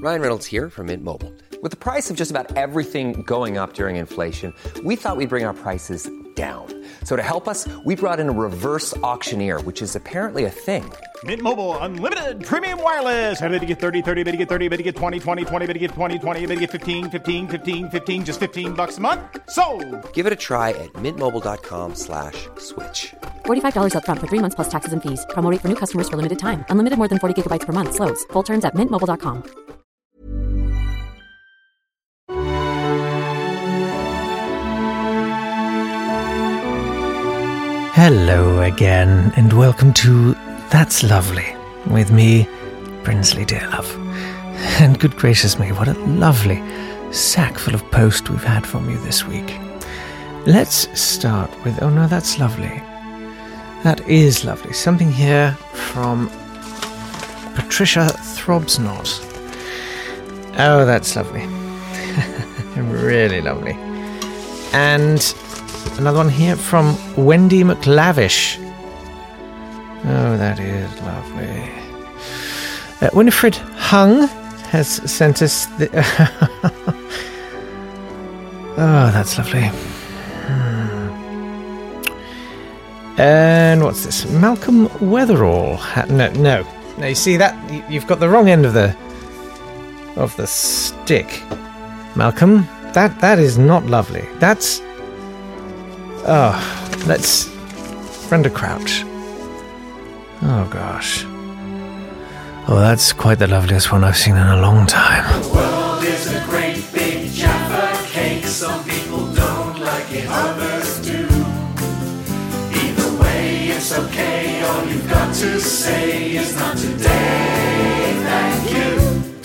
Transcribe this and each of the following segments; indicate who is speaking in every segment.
Speaker 1: Ryan Reynolds here from Mint Mobile. With the price of just about everything going up during inflation, we thought we'd bring our prices down. So to help us, we brought in a reverse auctioneer, which is apparently a thing.
Speaker 2: Mint Mobile Unlimited Premium Wireless. How to get 30, 30, bit to get 30, bit to get 20, 20, 20, bit to get 20, 20, bit to get 15, 15, 15, 15, just $15 a month? Sold!
Speaker 1: Give it a try at mintmobile.com/switch.
Speaker 3: $45 up front for 3 months plus taxes and fees. Promo rate for new customers for limited time. Unlimited more than 40 gigabytes per month. Slows full terms at mintmobile.com.
Speaker 4: Hello again, and welcome to That's Lovely, with me, Brinsley Dearlove. And good gracious me, what a lovely sack full of post we've had from you this week. Let's start with, oh no, that's lovely. That is lovely. Something here from Patricia Throbsnot. Oh, that's lovely. Really lovely. And another one here from Wendy McLavish. Oh, that is lovely. Winifred Hung has sent us the... Oh, that's lovely. And what's this? Malcolm Weatherall. No. You see that? You've got the wrong end of the stick, Malcolm. That is not lovely. That's... Oh, that's Brenda Crouch. Oh, gosh. Oh, that's quite the loveliest one I've seen in a long time.
Speaker 5: The world is a great big Jaffa cake. Some people don't like it, others do. Either way, it's okay. All you've got to say is not today. Thank you.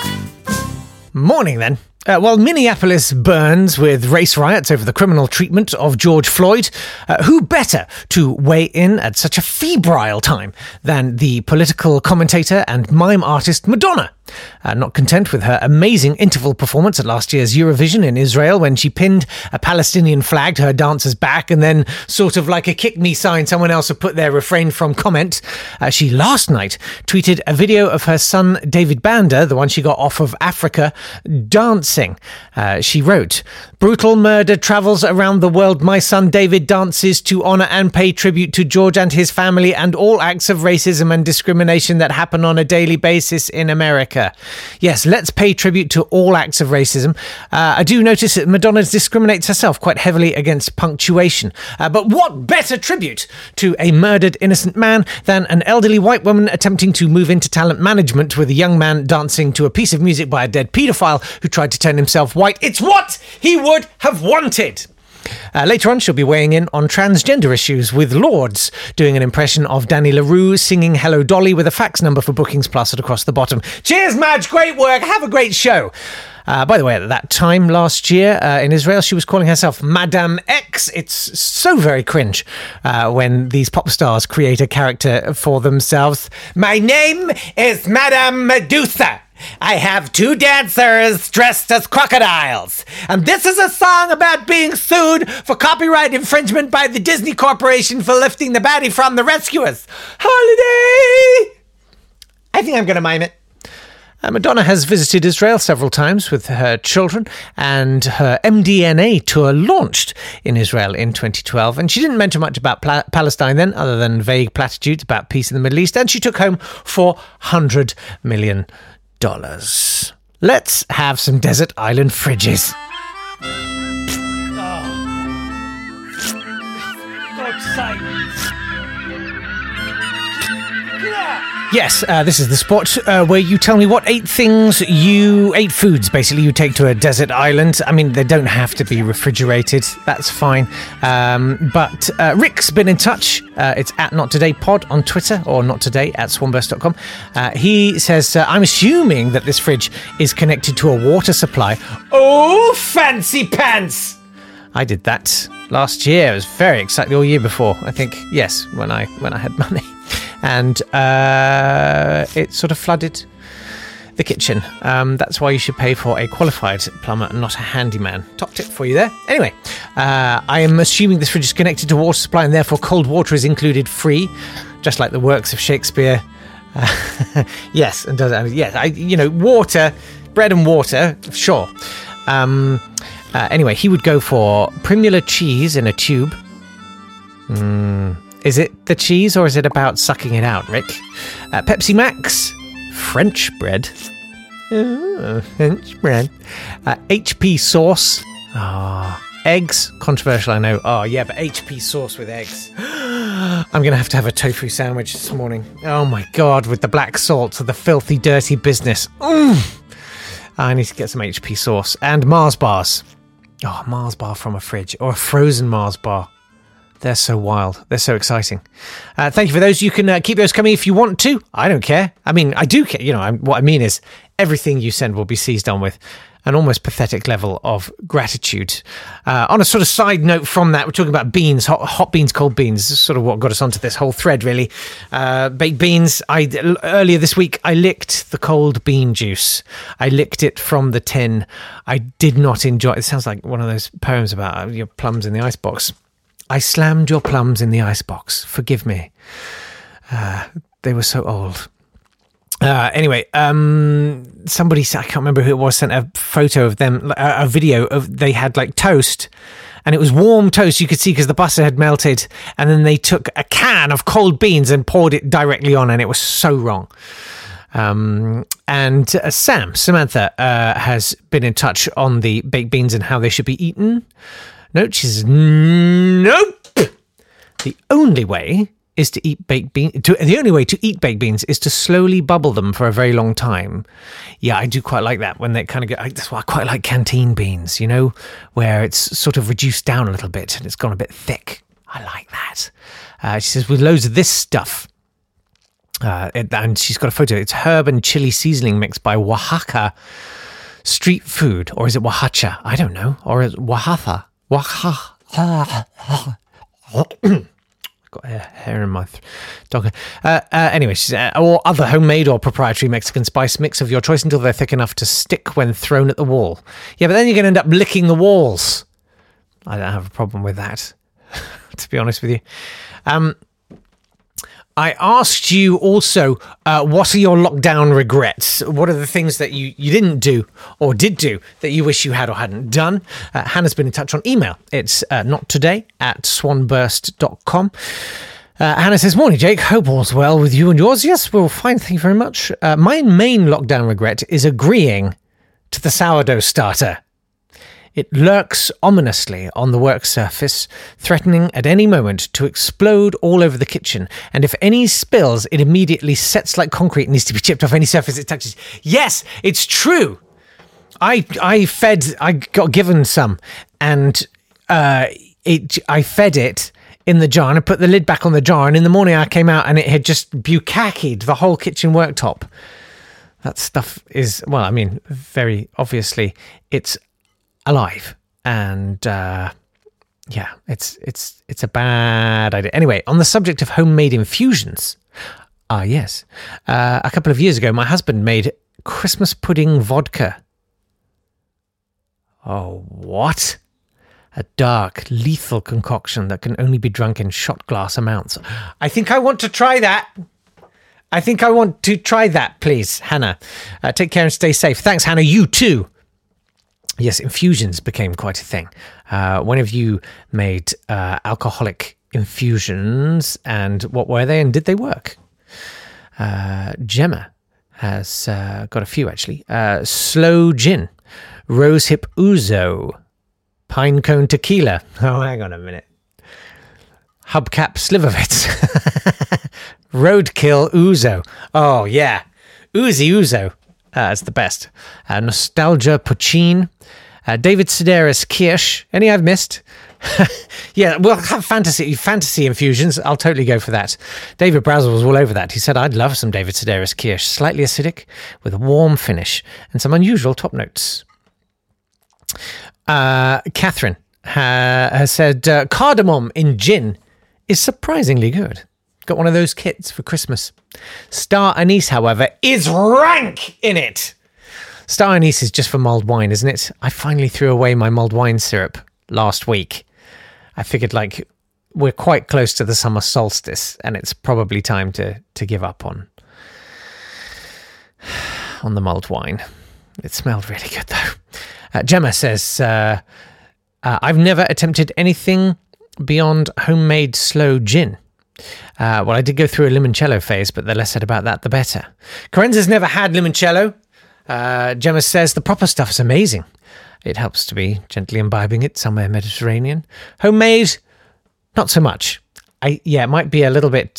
Speaker 4: Morning, then. While Minneapolis burns with race riots over the criminal treatment of George Floyd, who better to weigh in at such a febrile time than the political commentator and mime artist Madonna? Not content with her amazing interval performance at last year's Eurovision in Israel when she pinned a Palestinian flag to her dancer's back and then, sort of like a kick me sign, someone else would put their refrain from comment, she last night tweeted a video of her son David Bander, the one she got off of Africa, dancing. She wrote, "Brutal murder travels around the world. My son David dances to honour and pay tribute to George and his family and all acts of racism and discrimination that happen on a daily basis in America." Yes, let's pay tribute to all acts of racism. I do notice that Madonna discriminates herself quite heavily against punctuation. But what better tribute to a murdered innocent man than an elderly white woman attempting to move into talent management with a young man dancing to a piece of music by a dead paedophile who tried to turn himself white? It's what he would have wanted. Later on, she'll be weighing in on transgender issues with Lords, doing an impression of Danny LaRue singing Hello Dolly with a fax number for bookings plastered across the bottom. Cheers, Madge. Great work. Have a great show. By the way, at that time last year in Israel, she was calling herself Madame X. It's so very cringe when these pop stars create a character for themselves. My name is Madame Medusa. I have 2 dancers dressed as crocodiles. And this is a song about being sued for copyright infringement by the Disney Corporation for lifting the baddie from the rescuers. Holiday! I think I'm going to mime it. Madonna has visited Israel several times with her children, and her MDNA tour launched in Israel in 2012. And she didn't mention much about Palestine then, other than vague platitudes about peace in the Middle East. And she took home $400 million. Let's have some desert island fridges. Yes, this is the spot where you tell me what 8 foods basically you take to a desert island. I mean, they don't have to be refrigerated. That's fine. But Rick's been in touch. It's at NotTodayPod on Twitter, or nottoday@swanburst.com. He says, I'm assuming that this fridge is connected to a water supply. Oh, fancy pants! I did that last year. I was very excited, or year before, I think. Yes, when I had money. And it sort of flooded the kitchen. That's why you should pay for a qualified plumber and not a handyman. Top tip for you there. Anyway, I am assuming this fridge is connected to water supply and therefore cold water is included free, just like the works of Shakespeare. Yes, and does. Yes, water bread and water, sure. Anyway, he would go for Primula cheese in a tube. Is it the cheese or is it about sucking it out, Rick? Pepsi Max, French bread. French bread. HP sauce. Eggs. Controversial, I know. Oh, yeah, but HP sauce with eggs. I'm going to have a tofu sandwich this morning. Oh, my God, with the black salt, the filthy, dirty business. I need to get some HP sauce. And Mars bars. Oh, Mars bar from a fridge. Or a frozen Mars bar. They're so wild. They're so exciting. Thank you for those. You can keep those coming if you want to. I don't care. I mean, I do care. You know, what I mean is everything you send will be seized on with an almost pathetic level of gratitude. On a sort of side note from that, we're talking about beans, hot beans, cold beans. This is sort of what got us onto this whole thread, really. Baked beans. Earlier this week, I licked the cold bean juice. I licked it from the tin. I did not enjoy it. It sounds like one of those poems about your plums in the icebox. I slammed your plums in the icebox. Forgive me. They were so old. Anyway, somebody, I can't remember who it was, sent a photo of them, a video of, they had like toast, and it was warm toast, you could see, because the butter had melted, and then they took a can of cold beans and poured it directly on, and it was so wrong. And Samantha, has been in touch on the baked beans and how they should be eaten. No, she says, nope. The only way is to eat baked beans. The only way to eat baked beans is to slowly bubble them for a very long time. Yeah, I do quite like that when they kind of get. That's why I quite like canteen beans. You know, where it's sort of reduced down a little bit and it's gone a bit thick. I like that. She says with loads of this stuff. And she's got a photo. It's herb and chili seasoning mix by Oaxaca Street Food, or is it Oaxaca? I don't know. Or is it Oaxaca? Got hair in my dog. Anyway, or other homemade or proprietary Mexican spice mix of your choice until they're thick enough to stick when thrown at the wall. Yeah, but then you're going to end up licking the walls. I don't have a problem with that, to be honest with you. I asked you also, what are your lockdown regrets? What are the things that you didn't do or did do that you wish you had or hadn't done? Hannah's been in touch on email. It's nottoday@swanburst.com. Hannah says, morning, Jake. Hope all's well with you and yours. Yes, we're fine. Thank you very much. My main lockdown regret is agreeing to the sourdough starter. It lurks ominously on the work surface, threatening at any moment to explode all over the kitchen. And if any spills, it immediately sets like concrete and needs to be chipped off any surface it touches. Yes, it's true. I got given some, and I fed it in the jar, and I put the lid back on the jar, and in the morning I came out and it had just bukakied the whole kitchen worktop. That stuff is, well, I mean, very obviously it's alive, and it's a bad idea. Anyway, on the subject of homemade infusions, yes, a couple of years ago my husband made Christmas pudding vodka. Oh, what? A dark, lethal concoction that can only be drunk in shot glass amounts. I think I want to try that. Please, Hannah. Take care and stay safe. Thanks, Hannah. You too. Yes, infusions became quite a thing. When have you made alcoholic infusions, and what were they, and did they work? Gemma has got a few, actually. Slow gin, rosehip ouzo, pinecone tequila. Oh, hang on a minute. Hubcap Slivovitz. Roadkill ouzo. Oh, yeah. Uzi ouzo. It's the best. Nostalgia Puccine. David Sedaris Kirsch. Any I've missed? Yeah, we'll have fantasy infusions. I'll totally go for that. David Brazel was all over that. He said, I'd love some David Sedaris Kirsch. Slightly acidic, with a warm finish, and some unusual top notes. Catherine has said, cardamom in gin is surprisingly good. Got one of those kits for Christmas. Star Anise, however, is rank in it. Star Anise is just for mulled wine, isn't it? I finally threw away my mulled wine syrup last week. I figured, like, we're quite close to the summer solstice, and it's probably time to give up on the mulled wine. It smelled really good, though. Gemma says, I've never attempted anything beyond homemade sloe gin. Well, I did go through a limoncello phase, but the less said about that, the better. Corenza's never had limoncello. Gemma says, the proper stuff is amazing. It helps to be gently imbibing it somewhere Mediterranean. Homemade, not so much. It might be a little bit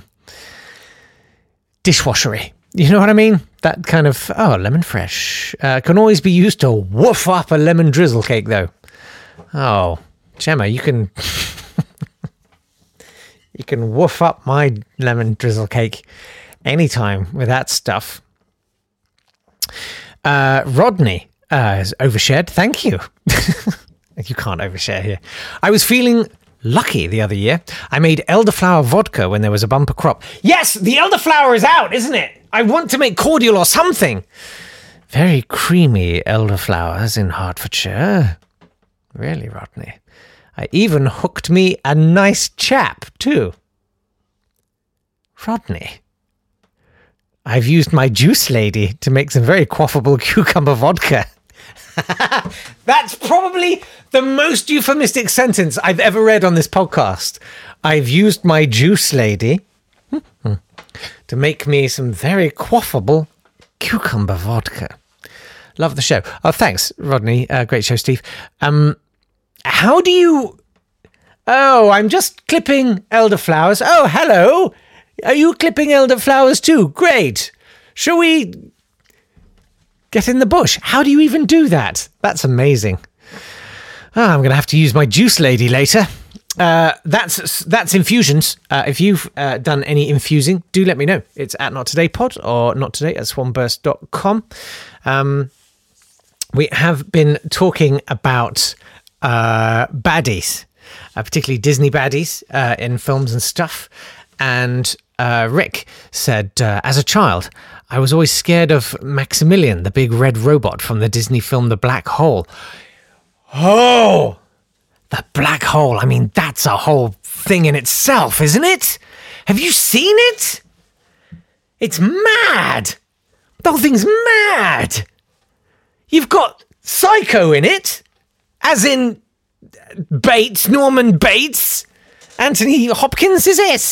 Speaker 4: dishwashery. You know what I mean? That kind of, lemon fresh. Can always be used to woof up a lemon drizzle cake, though. Oh, Gemma, you can... you can woof up my lemon drizzle cake anytime with that stuff. Rodney has overshared. Thank you. You can't overshare here. I was feeling lucky the other year. I made elderflower vodka when there was a bumper crop. Yes, the elderflower is out, isn't it? I want to make cordial or something. Very creamy elderflowers in Hertfordshire. Really, Rodney? I even hooked me a nice chap, too. Rodney? I've used my juice lady to make some very quaffable cucumber vodka. That's probably the most euphemistic sentence I've ever read on this podcast. I've used my juice lady to make me some very quaffable cucumber vodka. Love the show. Oh, thanks, Rodney. Great show, Steve. How do you... Oh, I'm just clipping elderflowers. Oh, hello. Are you clipping elderflowers too? Great. Shall we get in the bush? How do you even do that? That's amazing. I'm going to have to use my juice lady later. That's infusions. If you've done any infusing, do let me know. It's at NotTodayPod or nottoday@swanburst.com. We have been talking about baddies, particularly Disney baddies in films and stuff. And Rick said, as a child, I was always scared of Maximilian, the big red robot from the Disney film The Black Hole. Oh, the Black Hole. I mean, that's a whole thing in itself, isn't it? Have you seen it? It's mad. The whole thing's mad. You've got Psycho in it, as in Bates, Norman Bates. Anthony Hopkins is it.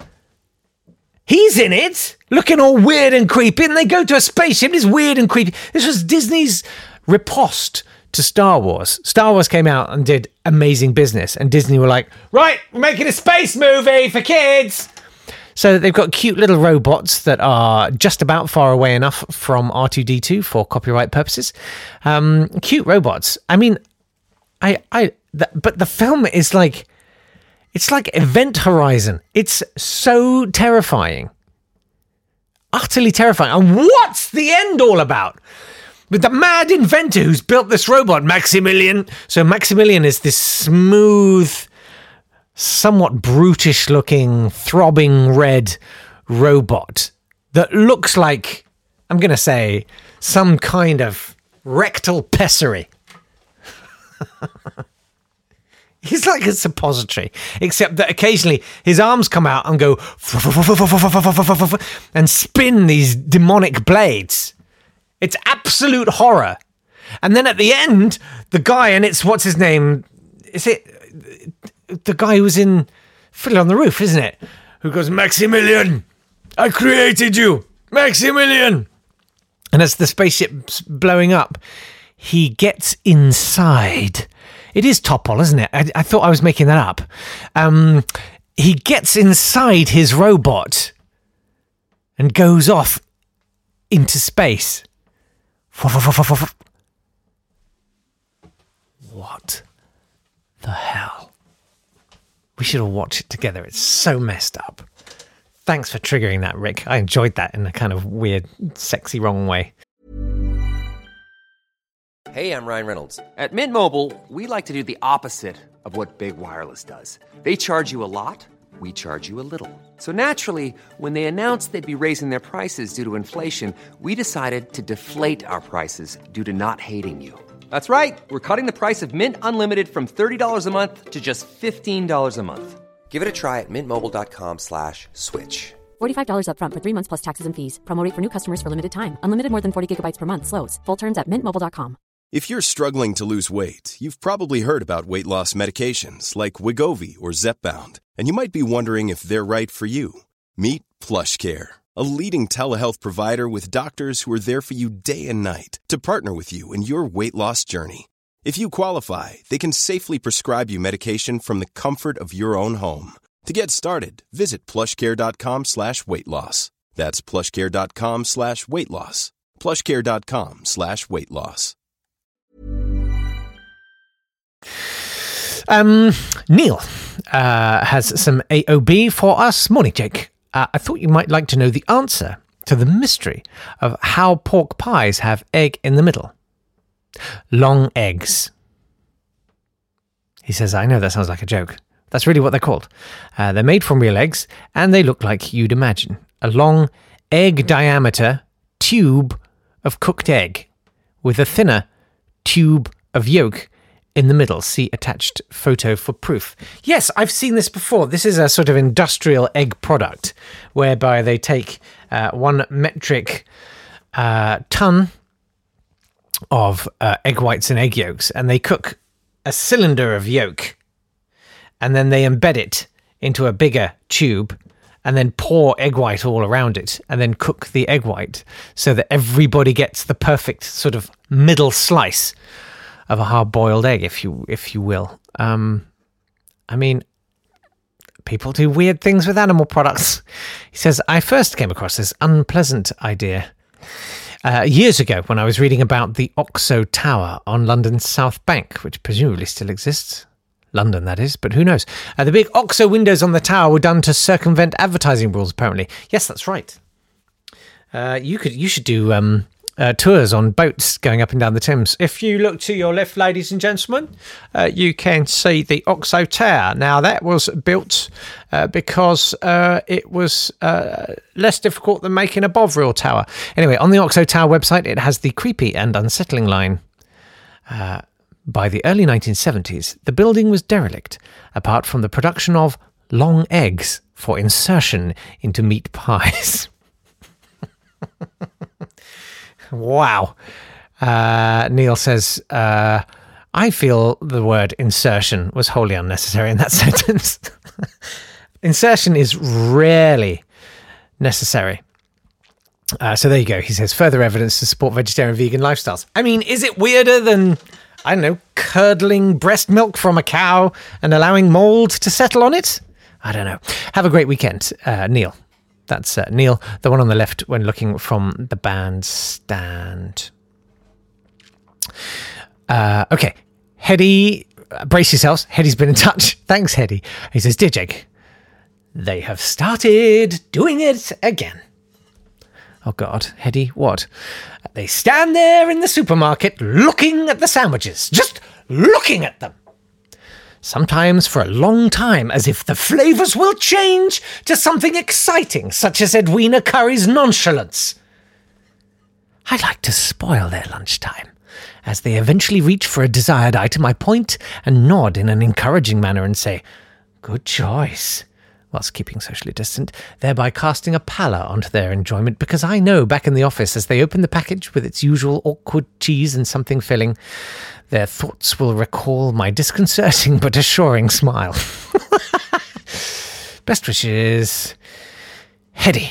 Speaker 4: He's in it, looking all weird and creepy, and they go to a spaceship. It's weird and creepy. This was Disney's riposte to Star Wars. Star Wars came out and did amazing business, and Disney were like, right, we're making a space movie for kids. So they've got cute little robots that are just about far away enough from R2-D2 for copyright purposes. Cute robots. I mean, but the film is like... It's like Event Horizon. It's so terrifying. Utterly terrifying. And what's the end all about? With the mad inventor who's built this robot, Maximilian. So Maximilian is this smooth, somewhat brutish-looking, throbbing red robot that looks like, I'm going to say, some kind of rectal pessary. He's like a suppository, except that occasionally his arms come out and go and spin these demonic blades. It's absolute horror. And then at the end, the guy, and it's, what's his name? Is it the guy who's in Fiddler on the Roof, isn't it? Who goes, Maximilian, I created you, Maximilian. And as the spaceship's blowing up, he gets inside. It is Topol, isn't it? I thought I was making that up. He gets inside his robot and goes off into space. What the hell? We should all watch it together. It's so messed up. Thanks for triggering that, Rick. I enjoyed that in a kind of weird, sexy, wrong way.
Speaker 1: Hey, I'm Ryan Reynolds. At Mint Mobile, we like to do the opposite of what Big Wireless does. They charge you a lot, we charge you a little. So naturally, when they announced they'd be raising their prices due to inflation, we decided to deflate our prices due to not hating you. That's right. We're cutting the price of Mint Unlimited from $30 a month to just $15 a month. Give it a try at mintmobile.com/switch.
Speaker 3: $45 up front for 3 months plus taxes and fees. Promo rate for new customers for limited time. Unlimited more than 40 gigabytes per month. Slows full terms at mintmobile.com.
Speaker 6: If you're struggling to lose weight, you've probably heard about weight loss medications like Wegovy or Zepbound, and you might be wondering if they're right for you. Meet PlushCare, a leading telehealth provider with doctors who are there for you day and night to partner with you in your weight loss journey. If you qualify, they can safely prescribe you medication from the comfort of your own home. To get started, visit plushcare.com/weight-loss. That's plushcare.com/weight-loss. plushcare.com/weight-loss.
Speaker 4: Neil has some AOB for us. Morning, Jake. I thought you might like to know the answer to the mystery of how pork pies have egg in the middle. Long eggs. He says, I know that sounds like a joke. That's really what they're called. They're made from real eggs, and they look like you'd imagine. A long egg diameter tube of cooked egg with a thinner tube of yolk in the middle. See attached photo for proof. Yes, I've seen this before. This is a sort of industrial egg product whereby they take 1 metric ton of egg whites and egg yolks, and they cook a cylinder of yolk, and then they embed it into a bigger tube and then pour egg white all around it and then cook the egg white so that everybody gets the perfect sort of middle slice of a hard-boiled egg, if you will. I mean, people do weird things with animal products. He says, I first came across this unpleasant idea years ago when I was reading about the Oxo Tower on London's South Bank, which presumably still exists. London, that is, but who knows? The big Oxo windows on the tower were done to circumvent advertising rules, apparently. Yes, that's right. You should do tours on boats going up and down the Thames. If you look to your left, ladies and gentlemen, you can see the Oxo Tower. Now, that was built because it was less difficult than making a Bovril Tower. Anyway, on the Oxo Tower website, it has the creepy and unsettling line. By the early 1970s, the building was derelict, apart from the production of long eggs for insertion into meat pies. Wow. Neil says, I feel the word insertion was wholly unnecessary in that sentence. Insertion is rarely necessary. So there you go. He says, further evidence to support vegetarian vegan lifestyles. I mean, is it weirder than, I don't know, curdling breast milk from a cow and allowing mold to settle on it? I don't know. Have a great weekend, Neil. That's Neil, the one on the left when looking from the bandstand. Okay. Hedy, brace yourselves. Hedy's been in touch. Thanks, Hedy. He says, Dear Jake, they have started doing it again. Oh, God. Hedy, what? They stand there in the supermarket looking at the sandwiches. Just looking at them. Sometimes for a long time, as if the flavours will change to something exciting, such as Edwina Curry's nonchalance. I like to spoil their lunchtime. As they eventually reach for a desired item, I point and nod in an encouraging manner and say, good choice, whilst keeping socially distant, thereby casting a pallor onto their enjoyment, because I know back in the office, as they open the package with its usual awkward cheese and something filling, their thoughts will recall my disconcerting but assuring smile. Best wishes, Hedy.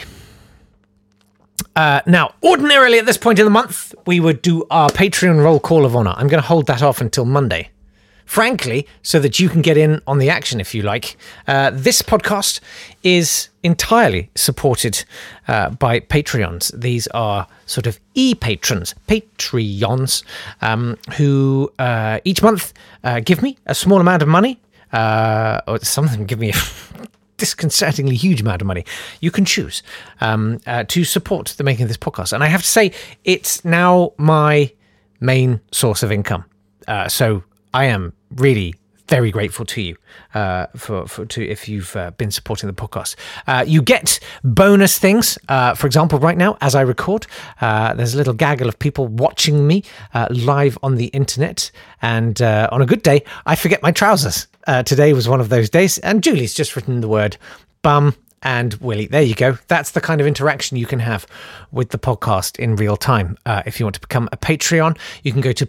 Speaker 4: Now, ordinarily at this point in the month, we would do our Patreon roll call of honour. I'm going to hold that off until Monday. Frankly, so that you can get in on the action if you like. This podcast is entirely supported by Patreons. These are sort of e-patrons, Patreons, who each month give me a small amount of money, or some of them give me a disconcertingly huge amount of money. You can choose to support the making of this podcast. And I have to say, it's now my main source of income. So I am really very grateful to you if you've been supporting the podcast. You get bonus things. For example, right now, as I record, there's a little gaggle of people watching me live on the internet. And on a good day, I forget my trousers. Today was one of those days. And Julie's just written the word bum And Willie, there you go. That's the kind of interaction you can have with the podcast in real time. If you want to become a Patreon, you can go to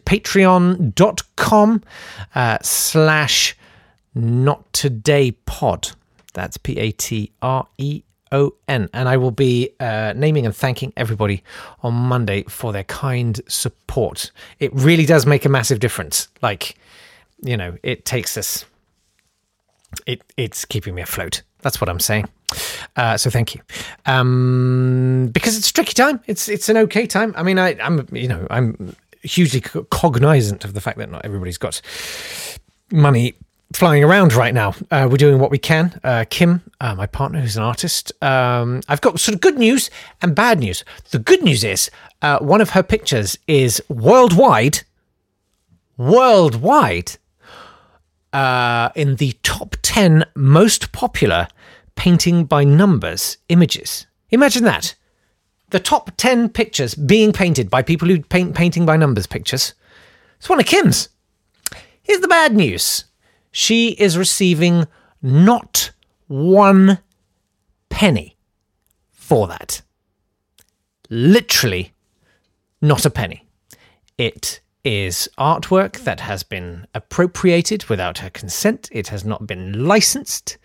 Speaker 4: patreon.com/nottodaypod. That's PATREON. And I will be naming and thanking everybody on Monday for their kind support. It really does make a massive difference. Like, it takes us... It's keeping me afloat. That's what I'm saying. So thank you. Because it's a tricky time. It's an okay time. I mean, I'm hugely cognizant of the fact that not everybody's got money flying around right now. We're doing what we can. Kim, my partner, who's an artist, I've got sort of good news and bad news. The good news is one of her pictures is worldwide, in the top 10 most popular painting by numbers images. Imagine that. The top 10 pictures being painted by people who paint painting by numbers pictures. It's one of Kim's. Here's the bad news. She is receiving not 1 penny for that. Literally not a penny. It is artwork that has been appropriated without her consent. It has not been licensed.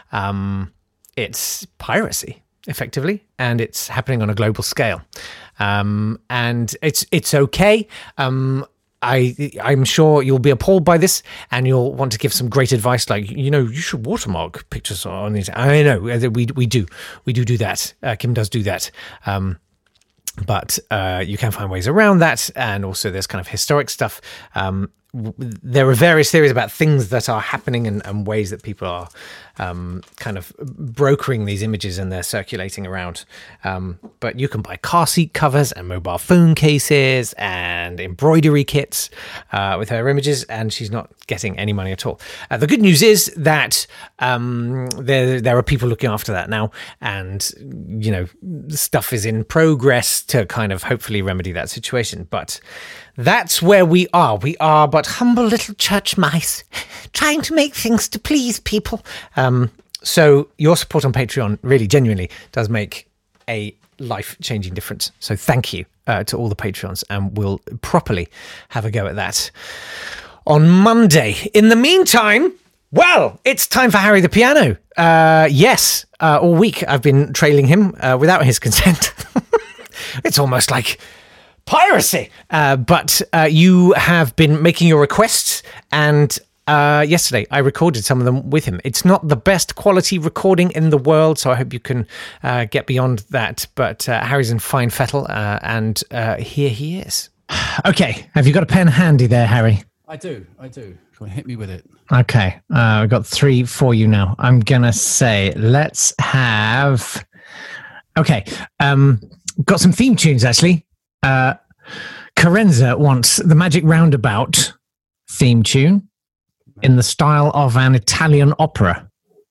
Speaker 4: It's piracy, effectively, and it's happening on a global scale. And it's okay. I'm sure you'll be appalled by this, and you'll want to give some great advice, like, you should watermark pictures on these. I know we do that. Kim does do that. But you can find ways around that, and also there's kind of historic stuff. There are various theories about things that are happening and ways that people are kind of brokering these images and they're circulating around. But you can buy car seat covers and mobile phone cases and embroidery kits with her images, and she's not getting any money at all. The good news is that there are people looking after that now, and stuff is in progress to kind of hopefully remedy that situation. But that's where we are. We are but humble little church mice trying to make things to please people. So your support on Patreon really genuinely does make a life-changing difference. So thank you to all the Patreons, and we'll properly have a go at that on Monday. In the meantime, well, it's time for Harry the Piano. Yes, all week I've been trailing him without his consent. It's almost like piracy. But you have been making your requests, and yesterday I recorded some of them with him. It's not the best quality recording in the world, so I hope you can get beyond that. But Harry's in fine fettle, and here he is. Okay, have you got a pen handy there, Harry?
Speaker 7: I do. Come on, hit me with it.
Speaker 4: Okay, we've got 3 for you now. I'm going to say, let's have... Okay, got some theme tunes, actually. Carenza wants the Magic Roundabout theme tune in the style of an Italian opera.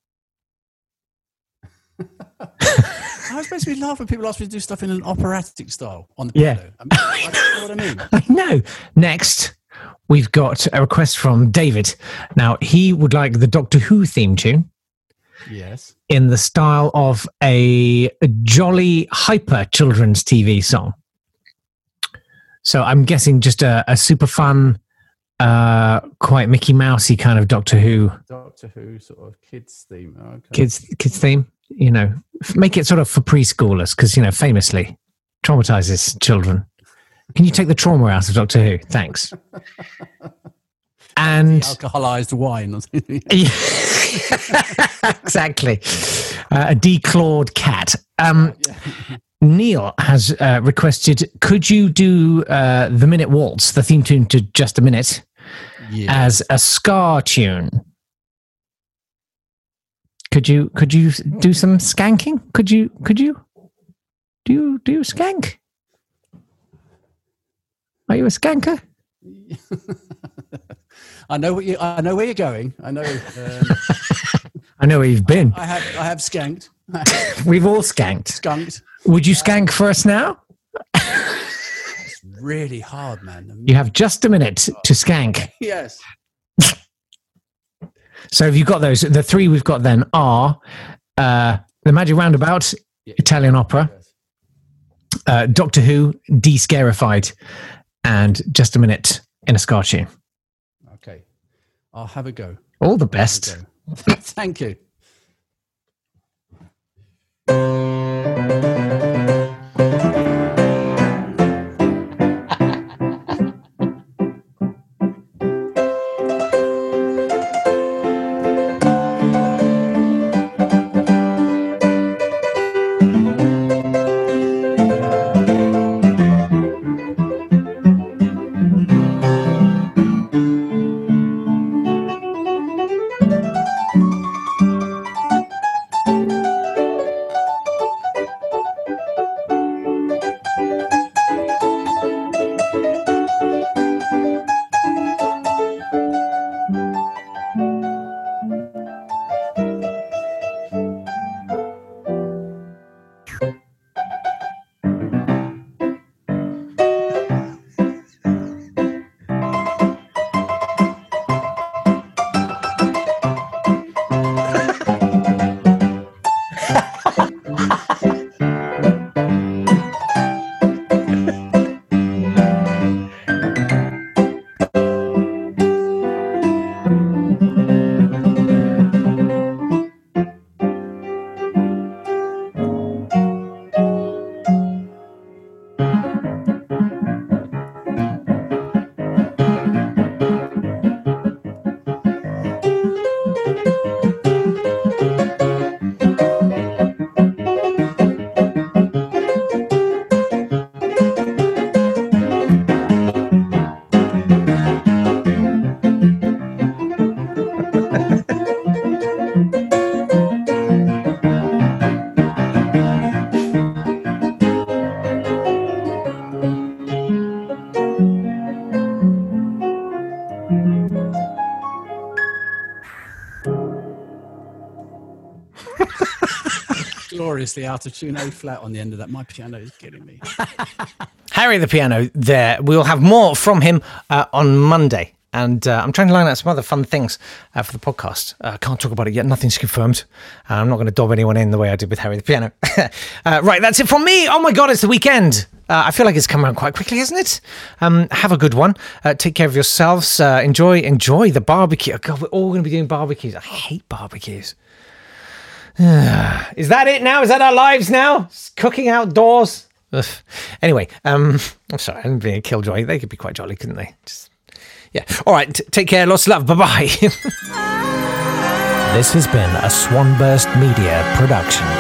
Speaker 7: I was supposed to be laughing when people ask me to do stuff in an operatic style on the piano.
Speaker 4: Yeah.
Speaker 7: I don't know what I mean.
Speaker 4: I know. Next, we've got a request from David. Now, he would like the Doctor Who theme tune.
Speaker 7: Yes.
Speaker 4: In the style of a jolly hyper children's TV song. So I'm guessing just a super fun, quite Mickey Mousey kind of Doctor Who.
Speaker 7: Doctor Who sort of kids theme. Okay.
Speaker 4: Kids theme. Make it sort of for preschoolers, because famously traumatizes children. Can you take the trauma out of Doctor Who? Thanks. And
Speaker 7: alcoholized wine.
Speaker 4: Exactly. A declawed cat. Neil has requested, could you do the Minute Waltz, the theme tune to Just a Minute, as a ska tune? Could you do some skanking? Could you do you skank? Are you a skanker?
Speaker 7: I know where you're going. I know.
Speaker 4: I know where you've been.
Speaker 7: I have skanked.
Speaker 4: We've all skanked.
Speaker 7: Skunked.
Speaker 4: Would you skank for us now?
Speaker 7: It's really hard, man.
Speaker 4: You have just a minute to skank.
Speaker 7: Yes.
Speaker 4: So have you got those? The 3 we've got then are The Magic Roundabout, Italian opera. Doctor Who, De-Scarified, and Just a Minute in a Scar tune.
Speaker 7: Okay. I'll have a go.
Speaker 4: All the best.
Speaker 7: Thank you. Gloriously out of tune, A flat on the end of that. My piano is killing me.
Speaker 4: Harry the Piano there. We'll have more from him on Monday. And I'm trying to line out some other fun things for the podcast. I can't talk about it yet. Nothing's confirmed. I'm not going to dob anyone in the way I did with Harry the Piano. Right, that's it from me. Oh my God, it's the weekend. I feel like it's come around quite quickly, hasn't it? Have a good one. Take care of yourselves. Enjoy the barbecue. Oh God, we're all going to be doing barbecues. I hate barbecues. Is that it now? Is that our lives now? Cooking outdoors? Ugh. Anyway, I'm sorry, I'm being a killjoy. They could be quite jolly, couldn't they? Yeah. All right. Take care. Lots of love. Bye-bye. This has been a Swanburst Media production.